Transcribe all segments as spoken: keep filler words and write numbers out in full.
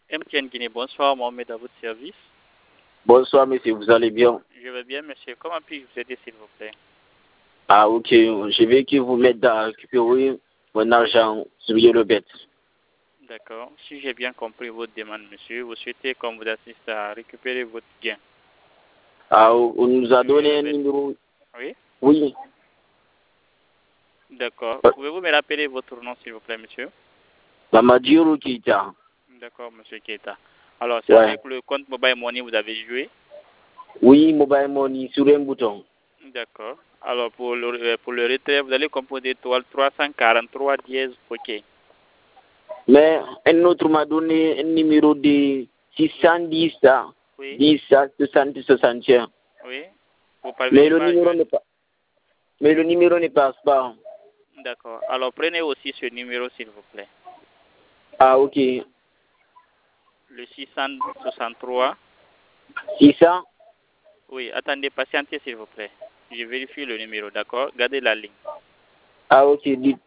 M T N Guinée, bonsoir, Mohamed à votre service. Bonsoir, monsieur, vous allez bien? Je vais bien, monsieur. Comment puis-je vous aider, s'il vous plaît? Ah, ok. Je vais que vous m'aider à récupérer mon argent sur YellowBet. D'accord. Si j'ai bien compris votre demande, monsieur, vous souhaitez qu'on vous assiste à récupérer votre gain. Ah, on nous a donné un numéro. Oui? Oui. D'accord. Euh. Pouvez-vous me rappeler votre nom, s'il vous plaît, monsieur? Mamadjiro Keita. D'accord, monsieur Keita. Alors, c'est Ouais. avec le compte Mobile Money vous avez joué? Oui, Mobile Money, sur un bouton. D'accord. Alors, pour le, pour le retrait, vous allez composer étoile trois cent quarante-trois dièse, OK. Mais un autre m'a donné un numéro de six cent dix, Oui. dix, soixante, soixante et un. Oui. Vous Mais parvenez le pas à numéro joindre? ne passe. Mais le numéro ne passe pas. D'accord. Alors, prenez aussi ce numéro, s'il vous plaît. Ah, ok. Le six cent soixante-trois. six cents? Oui, attendez, patientez, s'il vous plaît. Je vérifie le numéro, d'accord? Gardez la ligne. Ah, ok, dites.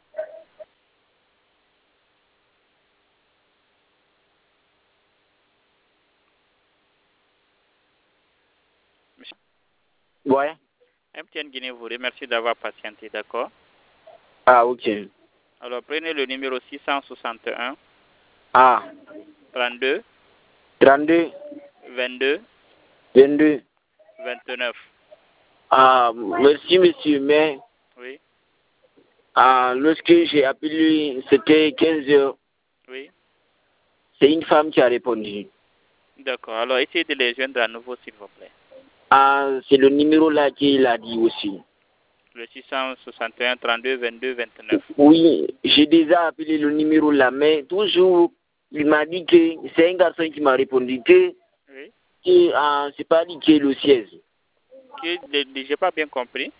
Monsieur Ouais. M T N Guinée vous remercie d'avoir patienté, d'accord? Ah, ok. Alors, prenez le numéro six cent soixante et un. Ah. trente-deux. trente-deux. vingt-deux. vingt-deux. vingt-neuf. Ah, merci, monsieur, mais Oui. ah, lorsque j'ai appelé, c'était quinze heures. Oui. C'est une femme qui a répondu. D'accord. Alors, essayez de les joindre à nouveau, s'il vous plaît. Ah, c'est le numéro là qu'il a dit aussi. Le six cent soixante et un, trente-deux, vingt-deux, vingt-neuf. Oui, j'ai déjà appelé le numéro là, mais toujours, il m'a dit que c'est un garçon qui m'a répondu que, Oui. que ah, c'est pas lui qui est le siège. Que, j'ai pas bien compris.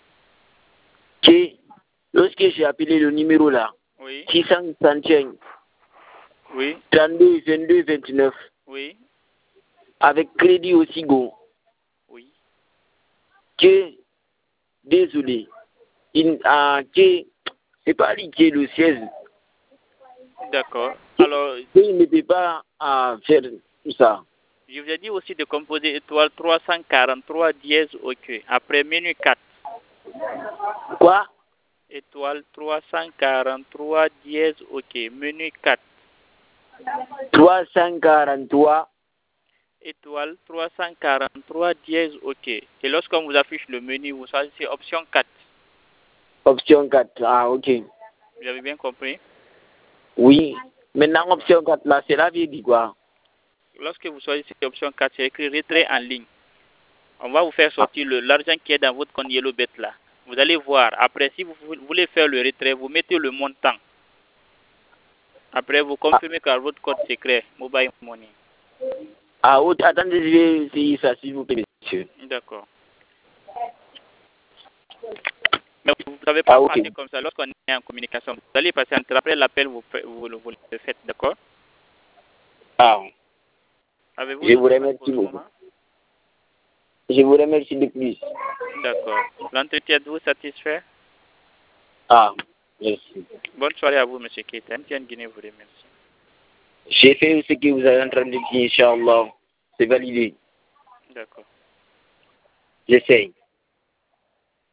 Que lorsque j'ai appelé le numéro là, Oui. six cent soixante et un, Oui. trente-deux, vingt-deux, vingt-neuf, Oui. avec crédit aussi go. Oui. Que, désolé, il, ah, que c'est pas lui qui est le siège. D'accord. Alors, Il ne peut pas ah, faire tout ça. je vous ai dit aussi de composer étoile trois cent quarante-trois dièse OK. Après menu quatre. Quoi? Étoile trois cent quarante-trois dièse OK. Menu quatre. trois cent quarante-trois. Étoile trois cent quarante-trois dièse OK. Et lorsqu'on vous affiche le menu, vous choisissez option quatre. Option quatre. Ah, ok. Vous avez bien compris? Oui. Maintenant, option quatre, là, c'est la vie dit quoi? Lorsque vous choisissez option quatre, c'est écrit retrait en ligne. On va vous faire sortir le l'argent qui est dans votre compte YellowBet là. Vous allez voir. Après, si vous voulez faire le retrait, vous mettez le montant. Après, vous confirmez que votre code secret, Mobile Money. Ah, attendez, je vais essayer ça, s'il vous plaît, monsieur. D'accord. Mais vous ne savez pas Ah, ok. passer comme ça lorsqu'on est en communication. Vous allez passer entre après l'appel, vous, vous, vous le faites, d'accord? Ah, Avez-vous je vous d'autres remercie pour le beaucoup. moment? Je vous remercie de plus. D'accord. L'entretien de vous satisfait? Ah, merci. Bonne soirée à vous, M. Keita. M T N Guinée vous remercie. J'ai fait ce que vous êtes en train de dire, Inch'Allah. C'est validé. D'accord. J'essaye.